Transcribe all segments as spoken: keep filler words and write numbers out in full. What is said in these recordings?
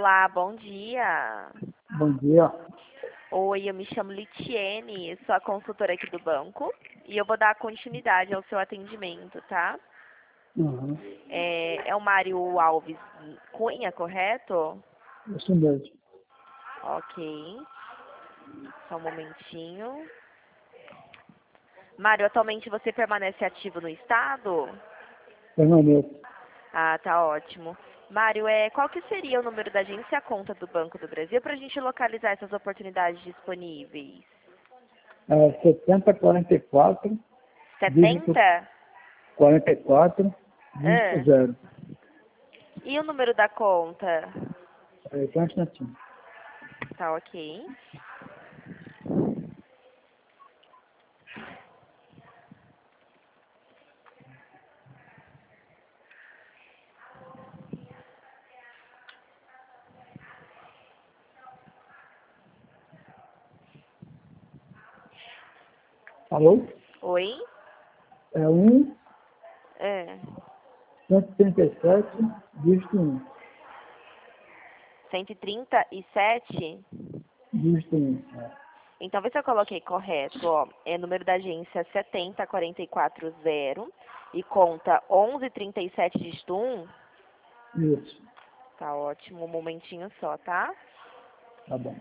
Olá, bom dia. Bom dia. Oi, eu me chamo Litiene, sou a consultora aqui do banco e eu vou dar continuidade ao seu atendimento, tá? Uhum. É, é o Mário Alves Cunha, correto? Isso mesmo. Ok, só um momentinho. Mário, atualmente você permanece ativo no estado? Permanece. Ah, tá ótimo. Mário, é, qual que seria o número da agência e a conta do Banco do Brasil para a gente localizar essas oportunidades disponíveis? É setenta quarenta e quatro, dígito Setenta? quarenta e quatro, dígito Ah, zero. e o número da conta? É, só um instantinho. Tá ok. Alô? Oi? É um, É. cento e trinta e sete, dígito um. cento e trinta e sete? Dígito um. É. Então, vê se eu coloquei correto, ó. É número da agência setenta quarenta e quatro zero e conta onze trinta e sete dígito um. Isso. Tá ótimo, um momentinho só, tá? Tá bom.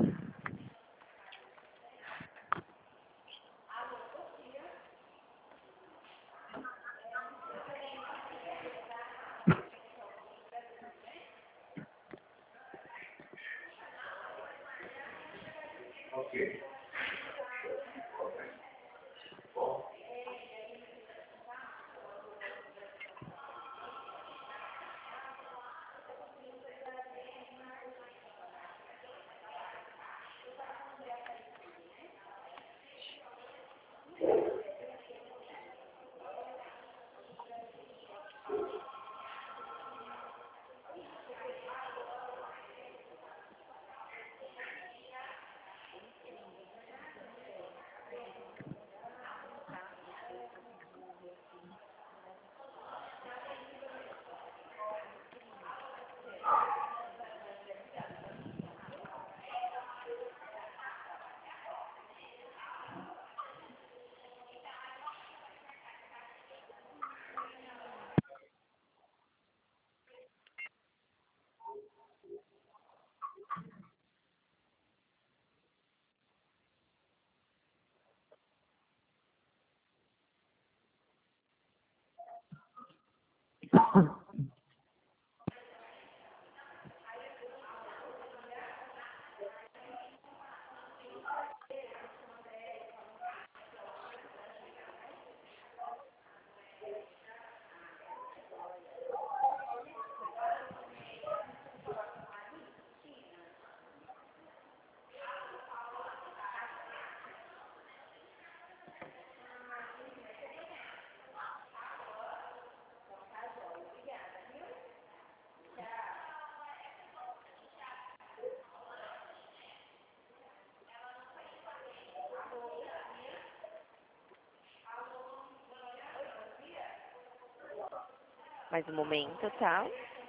Mais um momento, tá?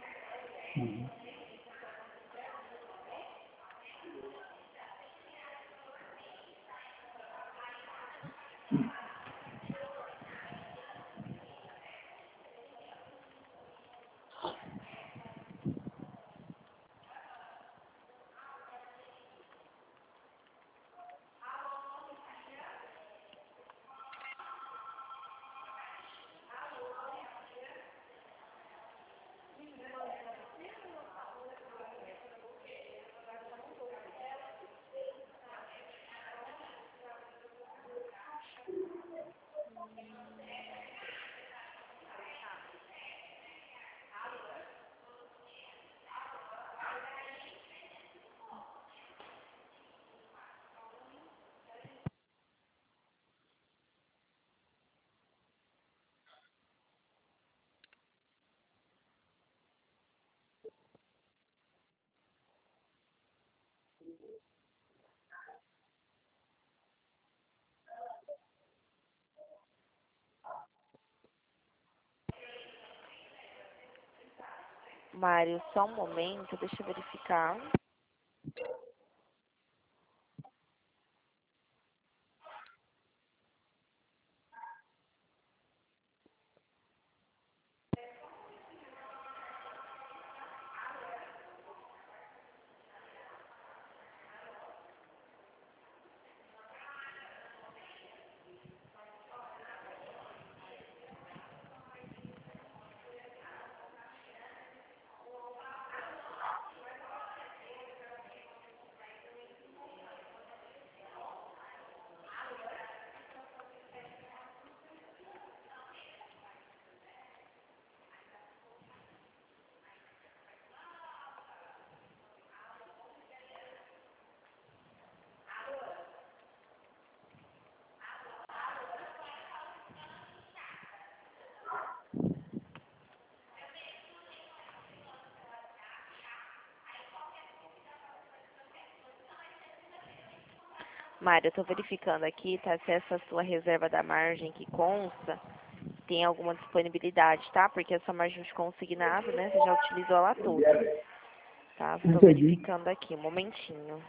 Uhum. Mário, só um momento, deixa eu verificar. Mário, eu tô verificando aqui, tá? Se essa sua reserva da margem que consta tem alguma disponibilidade, tá? Porque essa margem de consignado, né? Você já utilizou ela toda, tá? Estou Entendi. verificando aqui, um momentinho.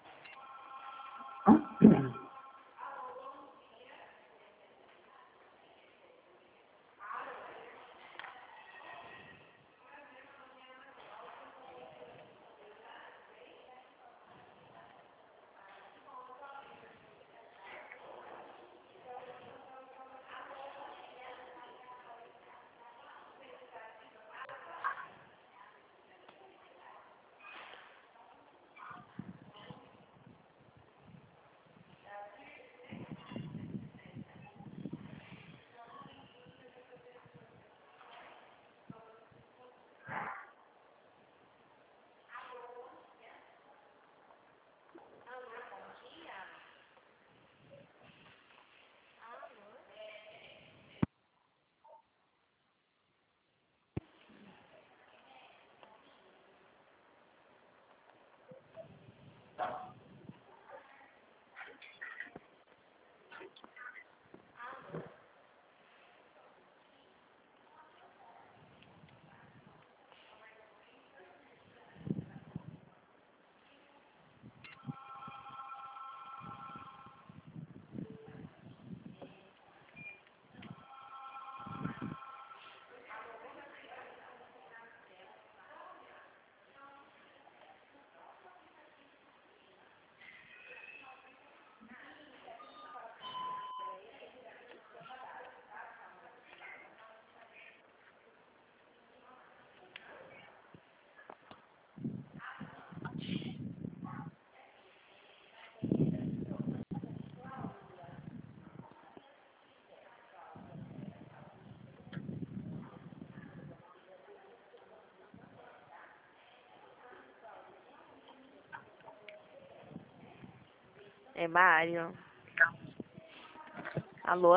É, Mário? Alô?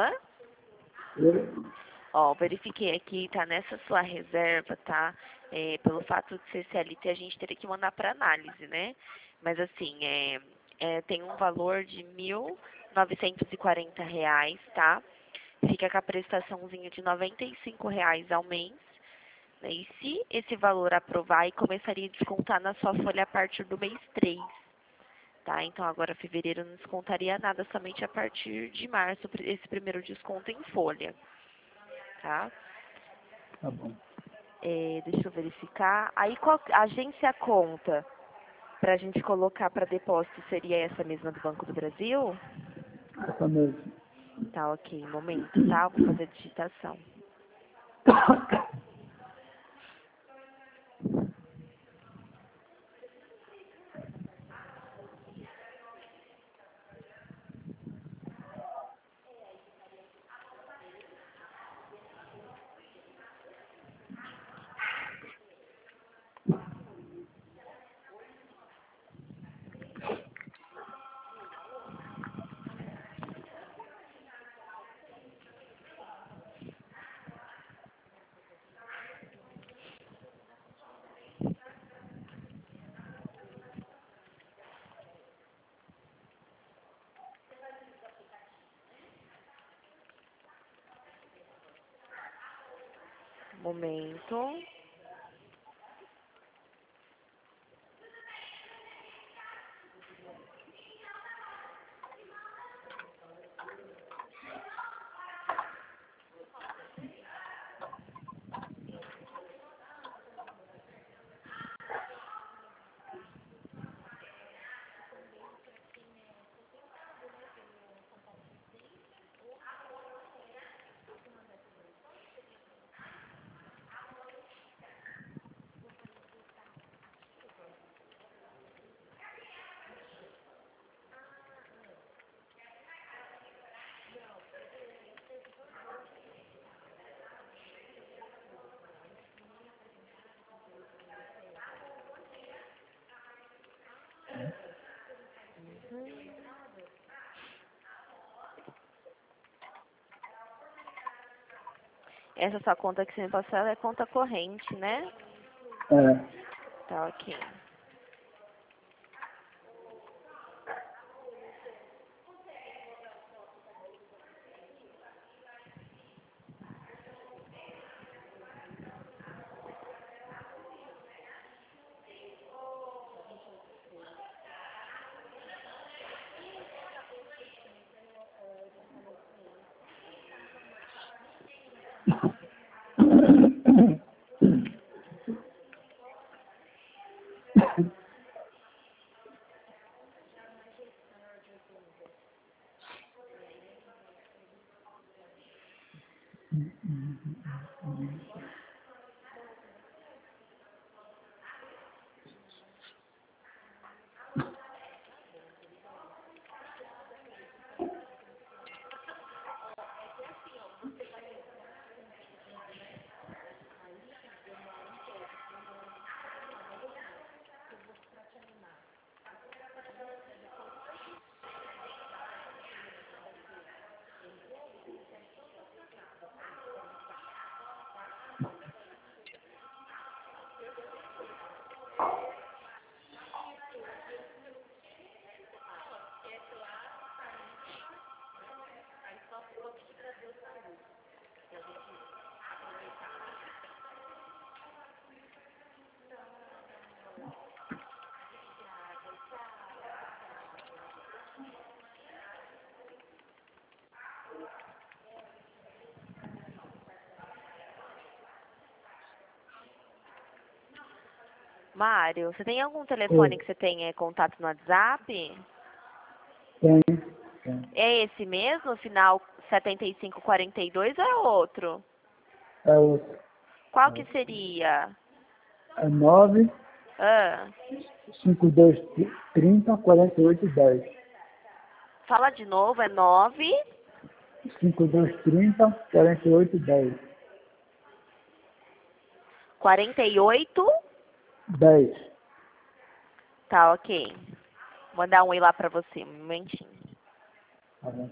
Ó, verifiquei aqui, tá nessa sua reserva, tá? É, pelo fato de ser C L T, a gente teria que mandar para análise, né? Mas assim, é, é, tem um valor de mil novecentos e quarenta reais, tá? Fica com a prestaçãozinha de noventa e cinco reais ao mês, né? E se esse valor aprovar, aí começaria a descontar na sua folha a partir do mês três, tá? Então agora fevereiro não descontaria nada, somente a partir de março, esse primeiro desconto em folha, tá? Tá bom. É, deixa eu verificar. Aí qual a agência conta para a gente colocar para depósito seria essa mesma do Banco do Brasil? Essa mesmo. Tá, ok. Um momento, tá? Vou fazer a digitação. Um momento. Essa sua conta que você me passou, ela é conta corrente, né? É. Tá, ok. Mário, você tem algum telefone Oi. que você tenha contato no WhatsApp? Tem. Tem. É esse mesmo, final setenta e cinco quarenta e dois ou é outro? É outro. Qual que seria? É nove Ah, cinco dois trinta quarenta e oito dez. fala de novo, é nove cinco dois trinta quarenta e oito dez. quarenta e oito. dez. Tá, ok. Vou mandar um oi lá pra você, um momentinho. Tá bom.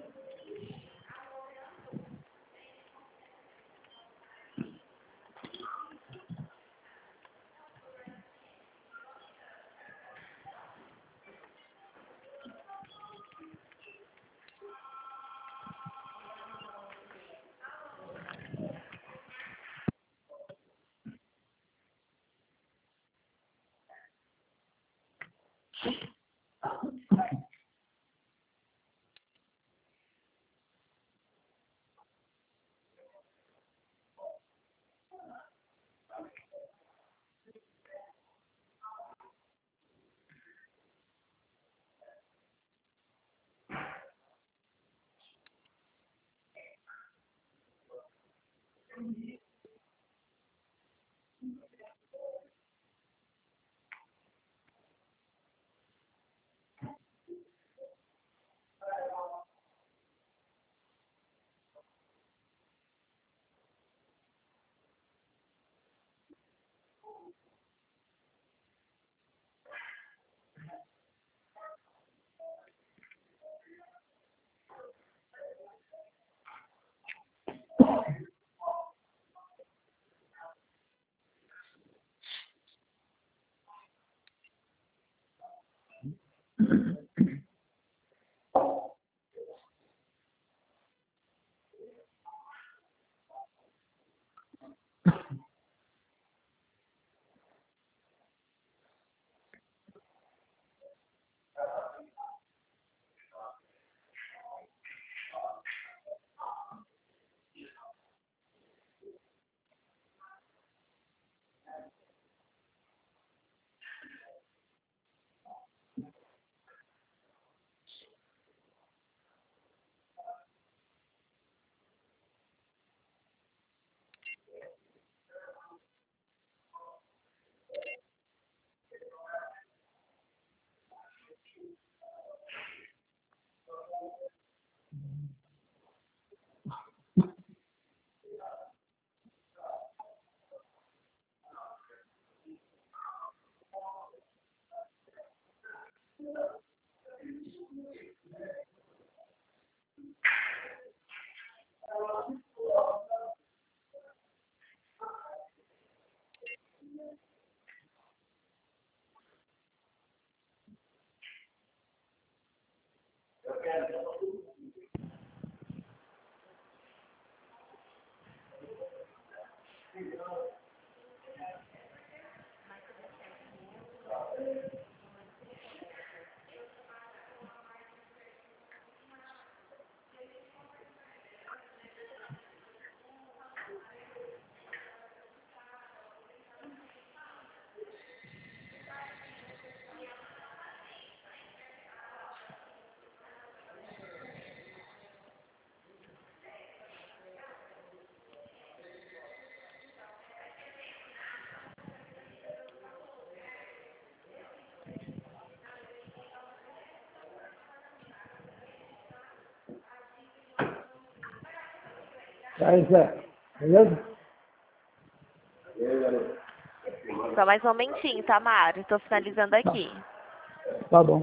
Aí, Zé. Beleza? Só mais um momentinho, tá, Mário? Tô finalizando Tá, aqui. tá bom.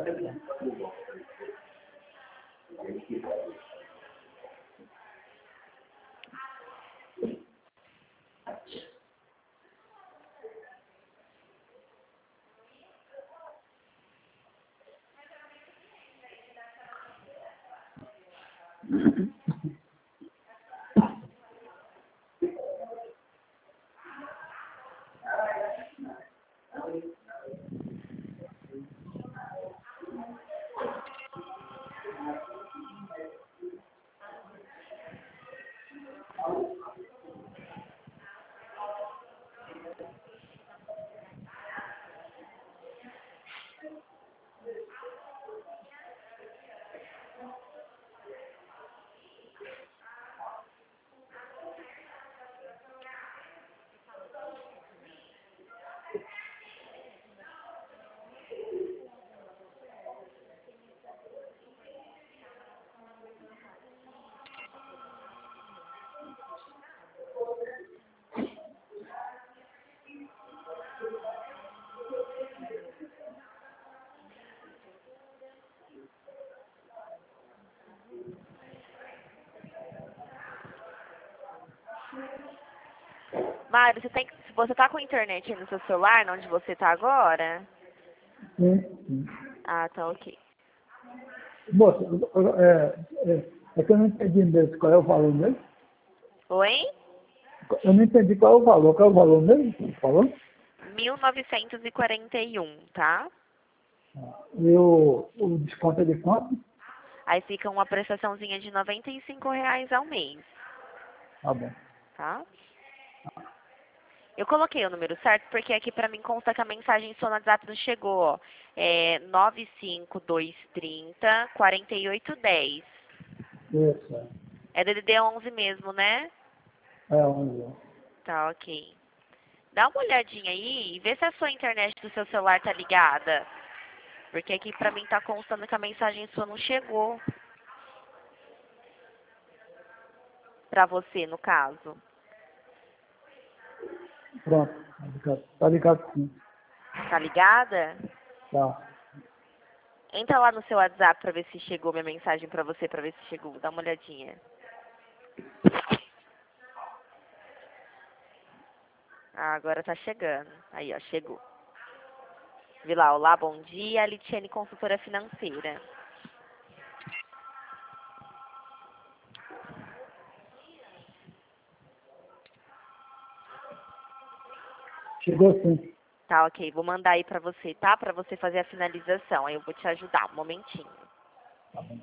Mário, você tem que, se você tá com internet aí no seu celular, onde você tá agora? Sim, sim. Ah, tá ok. Moça, é, é, é que eu não entendi mesmo qual é o valor mesmo. Oi? Eu não entendi qual é o valor. Qual é o valor mesmo que você falou? mil novecentos e quarenta e um, tá? E o, o desconto é de quanto? Aí fica uma prestaçãozinha de noventa e cinco reais ao mês, Tá bom. tá? Eu coloquei o número certo porque aqui pra mim consta que a mensagem sua no WhatsApp não chegou, ó. É nove cinco dois três zero, quatro oito um zero. Isso, é. É D D D onze mesmo, né? É onze. Tá, ok. Dá uma olhadinha aí e vê se a sua internet do seu celular tá ligada. Porque aqui pra mim tá constando que a mensagem sua não chegou. Pra você, no caso. Pronto. Tá ligado, tá ligado sim. Tá ligada? Tá. Entra lá no seu WhatsApp pra ver se chegou minha mensagem pra você, pra ver se chegou. Dá uma olhadinha. Ah, agora tá chegando. Aí, ó, chegou. Vi lá, olá, bom dia, Litiane, consultora financeira. Chegou sim. Tá, ok, vou mandar aí pra você, tá? Pra você fazer a finalização. Aí eu vou te ajudar, um momentinho. Tá bom.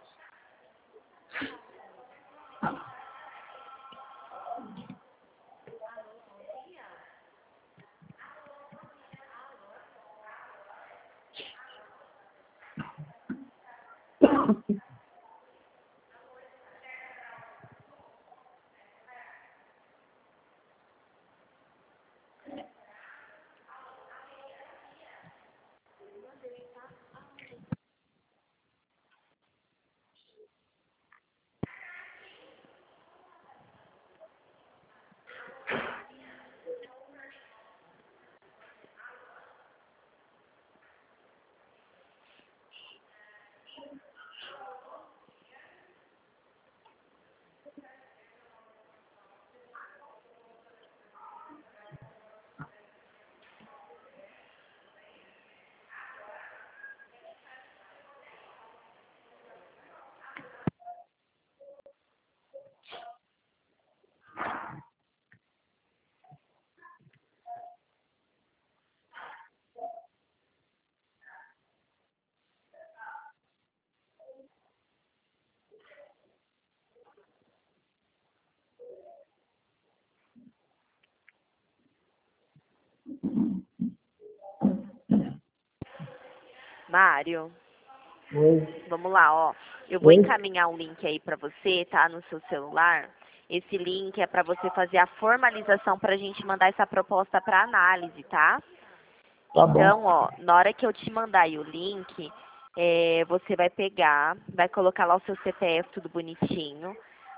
Mário, Oi. vamos lá, ó. Eu vou Oi? encaminhar um link aí pra você, tá? No seu celular. Esse link é pra você fazer a formalização pra gente mandar essa proposta pra análise, tá? Tá Então, bom. ó, na hora que eu te mandar aí o link, é, você vai pegar, vai colocar lá o seu C P F tudo bonitinho,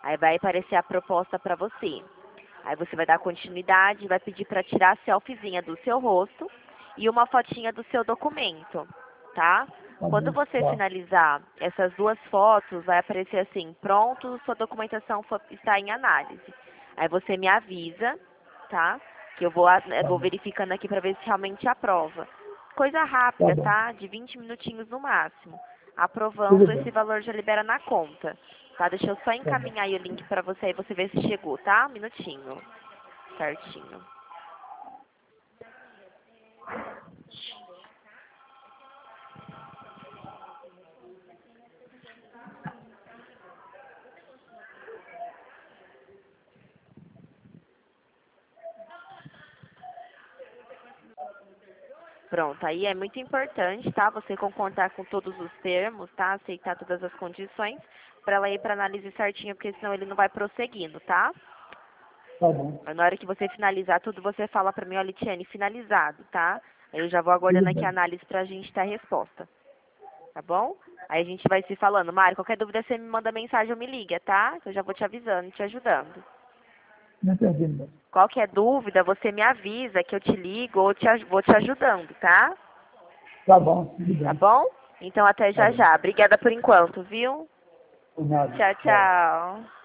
Aí vai aparecer a proposta para você. Aí você vai dar continuidade, vai pedir para tirar a selfiezinha do seu rosto e uma fotinha do seu documento, tá? Tá Quando bom, você tá. finalizar essas duas fotos, vai aparecer assim, pronto, sua documentação fo- está em análise. Aí você me avisa, tá? Que eu vou, a- eu Tá vou bom, verificando aqui para ver se realmente aprova. Coisa tá rápida, bom. tá? De vinte minutinhos no máximo. Tudo Aprovando, esse bem, valor já libera na conta. Tá? Deixa eu só tá bom. encaminhar aí o link para você e você ver se chegou, tá? Um minutinho. Certinho. Pronto, aí é muito importante, tá? Você concordar com todos os termos, tá? Aceitar todas as condições para ela ir para análise certinha, porque senão ele não vai prosseguindo, tá? Tá bom, Na hora que você finalizar tudo, você fala para mim, olha, Litiane, finalizado, tá? Aí eu já vou tudo aguardando aqui a bem. análise pra gente ter a resposta, tá bom? Aí a gente vai se falando. Mário, qualquer dúvida você me manda mensagem ou me liga, tá? Que eu já vou te avisando, te ajudando. Não entendi, não. Qualquer dúvida, você me avisa que eu te ligo ou te, aj- vou te ajudando, tá? Tá bom, tudo Tá bem. bom? Então até Tá já bom. já. Obrigada por enquanto, viu? Por nada. Tchau, Tchau. tchau.